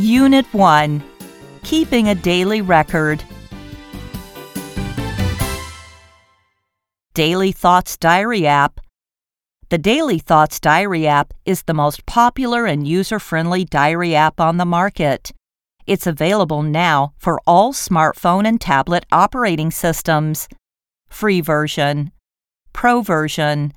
Unit 1. Keeping a daily record. Daily Thoughts Diary app. The Daily Thoughts Diary app is the most popular and user-friendly diary app on the market. It's available now for all smartphone and tablet operating systems. Free version. Pro version.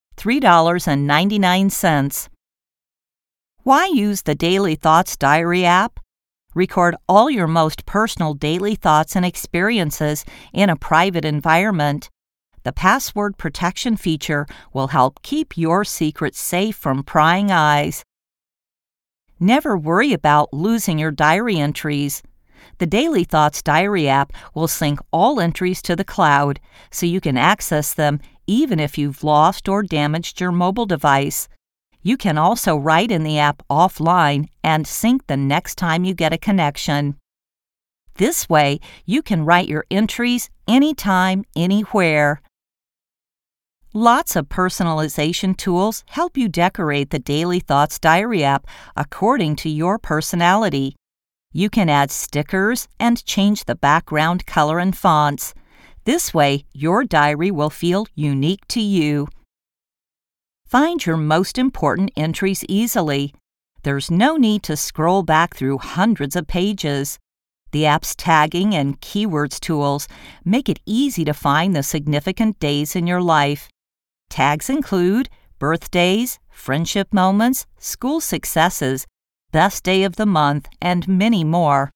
$3.99. Why use the Daily Thoughts Diary app? Record all your most personal daily thoughts and experiences in a private environment. The password protection feature will help keep your secrets safe from prying eyes. Never worry about losing your diary entries. The Daily Thoughts Diary app will sync all entries to the cloud so you can access them even if you've lost or damaged your mobile device. You can also write in the app offline and sync the next time you get a connection. This way, you can write your entries anytime, anywhere. Lots of personalization tools help you decorate the Daily Thoughts Diary app according to your personality. You can add stickers and change the background color and fonts. This way, your diary will feel unique to you. Find your most important entries easily. There's no need to scroll back through hundreds of pages. The app's tagging and keywords tools make it easy to find the significant days in your life. Tags include birthdays, friendship moments, school successes, best day of the month, and many more.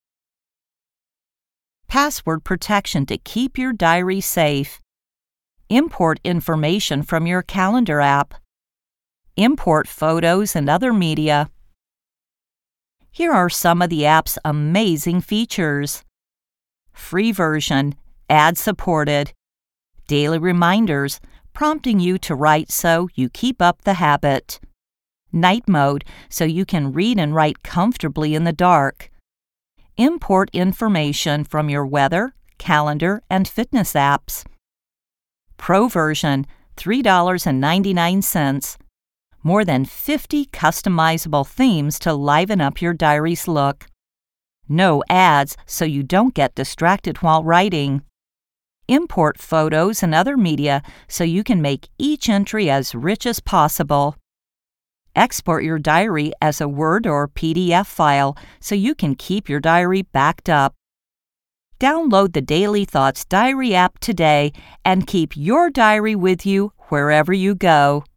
Password protection to keep your diary safe. Import information from your calendar app. Import photos and other media. Here are some of the app's amazing features. Free version, ad-supported. Daily reminders, prompting you to write so you keep up the habit. Night mode, so you can read and write comfortably in the dark. Import information from your weather, calendar, and fitness apps. Pro version, $3.99. More than 50 customizable themes to liven up your diary's look. No ads, so you don't get distracted while writing. Import photos and other media so you can make each entry as rich as possible. Export your diary as a Word or PDF file so you can keep your diary backed up. Download the Daily Thoughts Diary app today and keep your diary with you wherever you go.